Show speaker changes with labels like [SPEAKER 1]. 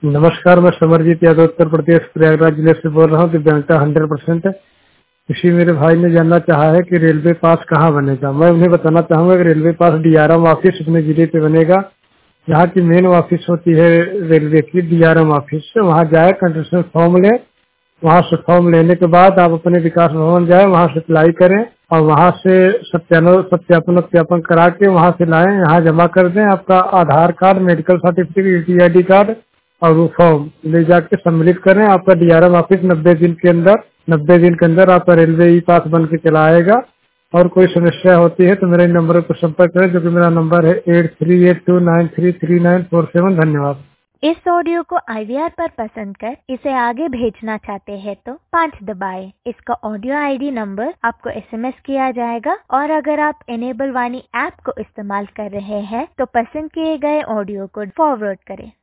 [SPEAKER 1] नमस्कार, मैं समरजीत यादव उत्तर प्रदेश प्रयागराज जिले से बोल रहा हूँ। दिव्यांगता 100%। किसी मेरे भाई ने जानना चाहा है कि रेलवे पास कहाँ बनेगा। मैं उन्हें बताना चाहूंगा कि रेलवे पास डीआरएम ऑफिस अपने जिले पे बनेगा। यहाँ की मेन ऑफिस होती है रेलवे की डीआरएम ऑफिस से। वहाँ जाए, कंडक्शन फॉर्म ले, वहाँ से फॉर्म लेने के बाद आप अपने विकास भवन जाए, वहाँ से अप्लाई करें और वहाँ से सत्यापन करा के वहाँ से लाएं, यहाँ जमा कर दें। आपका Aadhaar card, medical certificate, ETID card और वो फॉर्म ले जाके सम्मिलित करें। आपका डीआरएम ऑफिस 90 दिन के अंदर आपका रेलवे ई पास बन के चला आएगा। और कोई समस्या होती है तो मेरे नंबर पर संपर्क करें, जो कि मेरा नंबर है 8382933947। धन्यवाद।
[SPEAKER 2] इस ऑडियो को IVR पर पसंद कर इसे आगे भेजना चाहते हैं तो 5 दबाएं। इसका ऑडियो ID नंबर आपको SMS किया जाएगा। और अगर आप इनेबल वाणी ऐप को इस्तेमाल कर रहे हैं तो पसंद किए गए ऑडियो को फॉरवर्ड करें।